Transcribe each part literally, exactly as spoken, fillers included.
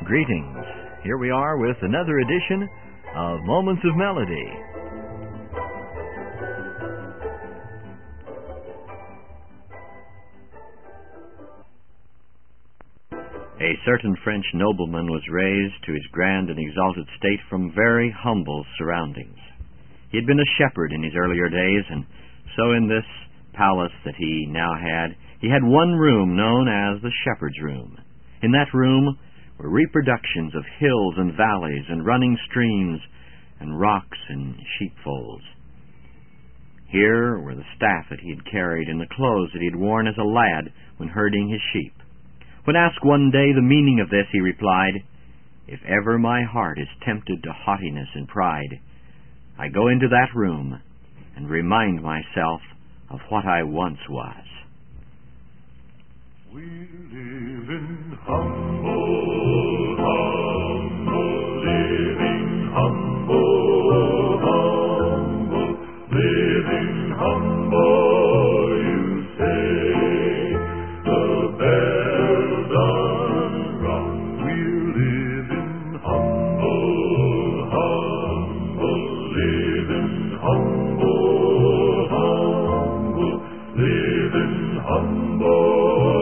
Greetings. Here we are with another edition of Moments of Melody. A certain French nobleman was raised to his grand and exalted state from very humble surroundings. He had been a shepherd in his earlier days, and so in this palace that he now had, he had one room known as the shepherd's room. In that room were reproductions of hills and valleys and running streams and rocks and sheepfolds. Here were the staff that he had carried and the clothes that he had worn as a lad when herding his sheep. When asked one day the meaning of this, he replied, "If ever my heart is tempted to haughtiness and pride, I go into that room and remind myself of what I once was." We live in humble, humble, living humble, humble, living humble, you say, the bells unrung. We live in humble, humble, living humble, humble, living humble.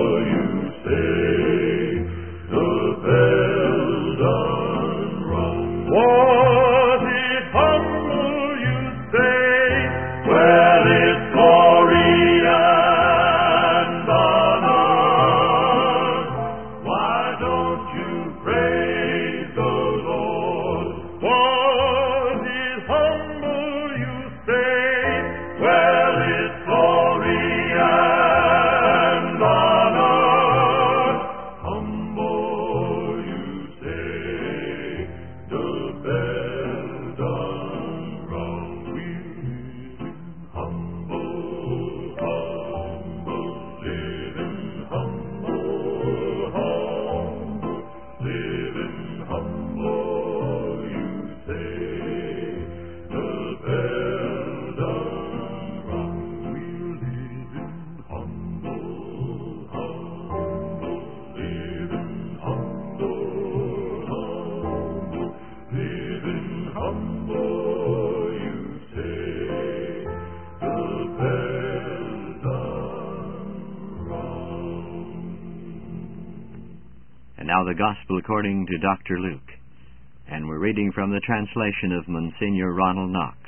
Now the Gospel according to Doctor Luke, and we're reading from the translation of Monsignor Ronald Knox.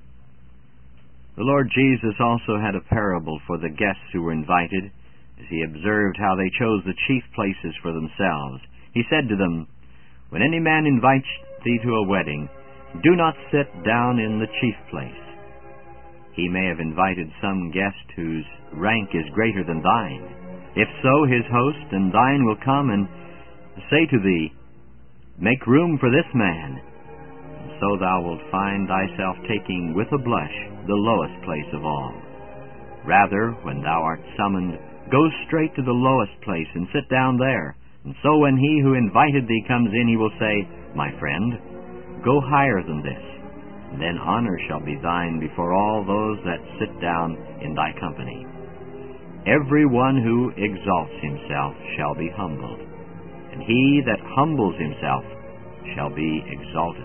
The Lord Jesus also had a parable for the guests who were invited, as he observed how they chose the chief places for themselves. He said to them, "When any man invites thee to a wedding, do not sit down in the chief place. He may have invited some guest whose rank is greater than thine. If so, his host and thine will come and say to thee, Make room for this man, and so thou wilt find thyself taking with a blush the lowest place of all. Rather, when thou art summoned, go straight to the lowest place and sit down there, and so when he who invited thee comes in, he will say, My friend, go higher than this, and then honor shall be thine before all those that sit down in thy company. Every one who exalts himself shall be humbled, and he that humbles himself shall be exalted."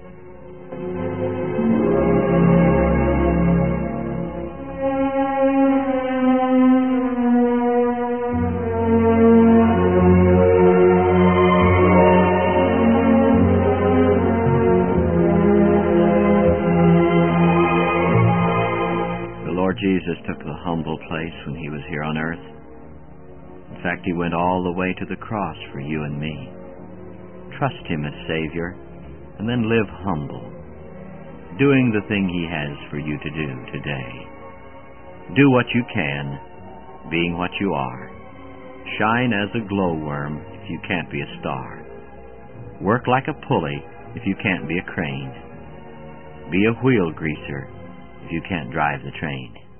The Lord Jesus took the humble place when he was here on earth. In fact, he went all the way to the cross for you and me. Trust him as Savior, and then live humble, doing the thing he has for you to do today. Do what you can, being what you are. Shine as a glowworm if you can't be a star. Work like a pulley if you can't be a crane. Be a wheel greaser if you can't drive the train.